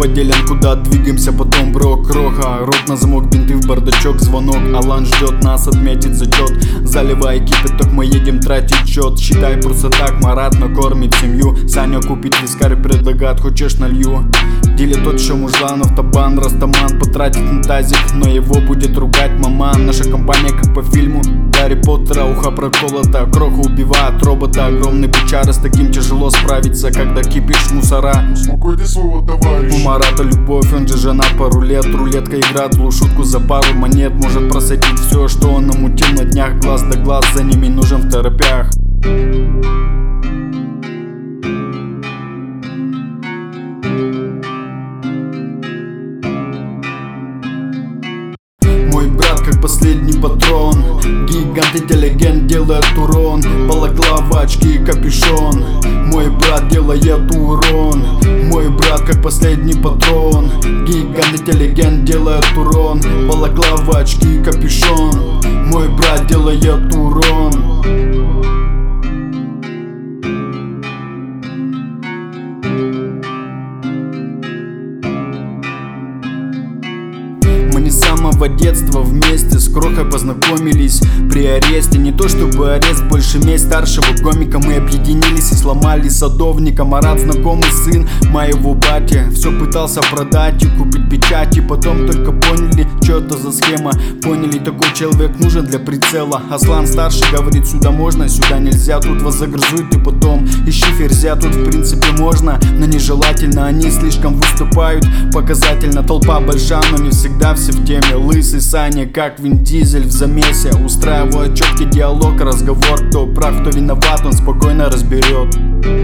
поделен, куда двигаемся потом, бро, кроха. Рот на замок, бинты в бардачок, звонок. Алан ждет нас отметить зачет. Заливай кипяток, мы едем тратить счет. Считай просто так, Марат накормит семью. Саня купит вискарь, предлагает, хочешь налью. Дили тот, что мужлан, автобан, растаман. Потратит на тазик, но его будет ругать маман. Наша компания как по фильму Гарри Поттера, ухо проколото. Кроха убивает робота, огромный бычара. С таким тяжело справиться, когда кипишь мусора. Успокойте своего товарища. У Марата любовь, он же жена пару лет. Рулетка играет злую шутку за пару монет. Может просадить все, что он намутил на днях. Глаз да глаз, за ними нужен в торопях. Мой брат как последний патрон. Гигант интеллигент делает урон. Балаклава, очки, капюшон. Мой брат делает урон. Мой брат как последний патрон. Гигант интеллигент делает урон. Балаклава, очки, капюшон. Мой брат делает урон. Мы не с самого детства вместе с Крохой познакомились при аресте. Не то чтобы арест, больше месть старшего гомика. Мы объединились и сломали садовника. Марат знакомый сын моего бати. Все пытался продать и купить печать. И потом только поняли, что это за схема. Поняли, такой человек нужен для прицела. Аслан старший говорит, сюда можно, сюда нельзя. Тут вас загрызут и потом ищи ферзя. Тут в принципе можно, но нежелательно. Они слишком выступают показательно. Толпа большая, но не всегда все в теме. Лысый Саня, как Вин Дизель в замесе. Устраивает четкий диалог, разговор. Кто прав, кто виноват, он спокойно разберет.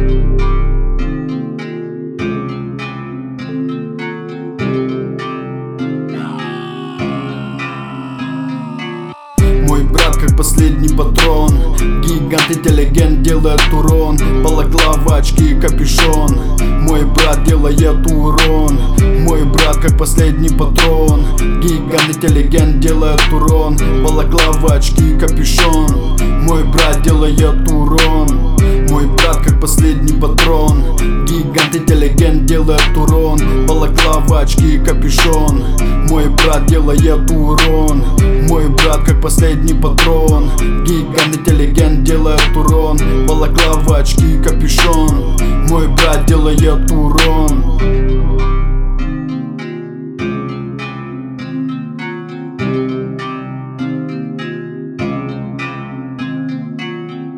Мой брат как последний патрон. Гигант интеллигент делает урон. Балаклава, очки, капюшон. Мой брат делает урон. Мой брат как последний патрон. Гигант интеллигент делает урон. Балаклава, очки, капюшон. Мой брат делает урон. Мой брат как последний патрон. Гигант интеллигент делает урон. Балаклава, очки, капюшон. Мой брат делает урон. Мой брат как последний патрон. Гигант интеллигент делает урон. Балаклава, очки, капюшон. Мой брат делает урон.